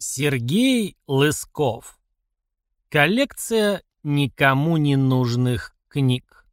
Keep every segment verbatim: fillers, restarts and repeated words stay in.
Сергей Лысков. Коллекция никому не нужных книг.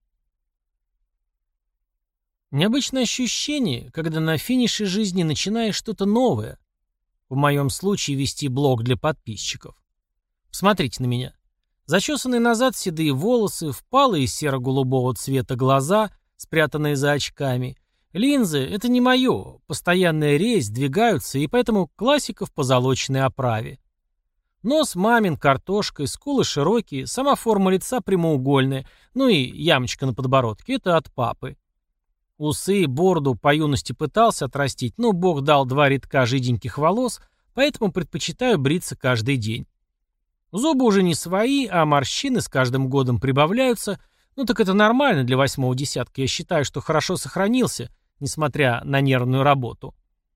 Необычное ощущение, когда на финише жизни начинаешь что-то новое. В моем случае вести блог для подписчиков. Посмотрите на меня. Зачесанные назад седые волосы, впалые серо-голубого цвета глаза, спрятанные за очками. Линзы — это не мое, постоянная резь, двигаются, и поэтому классика в позолоченной оправе. Нос мамин, картошкой, скулы широкие, сама форма лица прямоугольная, ну и ямочка на подбородке — это от папы. Усы, бороду по юности пытался отрастить, но Бог дал два рядка жиденьких волос, поэтому предпочитаю бриться каждый день. Зубы уже не свои, а морщины с каждым годом прибавляются. Ну так это нормально для восьмого десятка, я считаю, что хорошо сохранился, несмотря на нервную работу.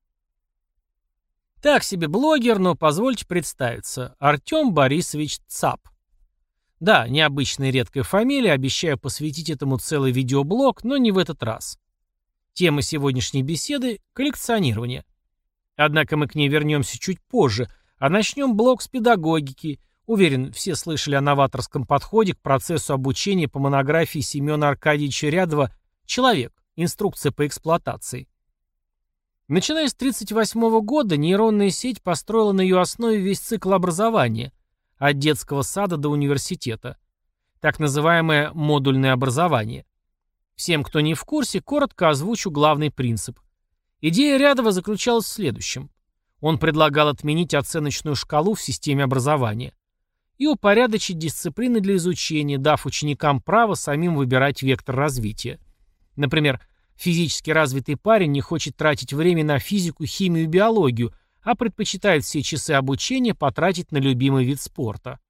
Так себе блогер, но позвольте представиться. Артем Борисович Цап. Да, необычная редкая фамилия, обещаю посвятить этому целый видеоблог, но не в этот раз. Тема сегодняшней беседы – коллекционирование. Однако мы к ней вернемся чуть позже, а начнем блог с педагогики. Уверен, все слышали о новаторском подходе к процессу обучения по монографии Семена Аркадьевича Рядова «Человек. Инструкция по эксплуатации». Начиная с тысяча девятьсот тридцать восьмого года нейронная сеть построила на ее основе весь цикл образования, от детского сада до университета. Так называемое модульное образование. Всем, кто не в курсе, коротко озвучу главный принцип. Идея Рядова заключалась в следующем. Он предлагал отменить оценочную шкалу в системе образования и упорядочить дисциплины для изучения, дав ученикам право самим выбирать вектор развития. Например, физически развитый парень не хочет тратить время на физику, химию и биологию, а предпочитает все часы обучения потратить на любимый вид спорта.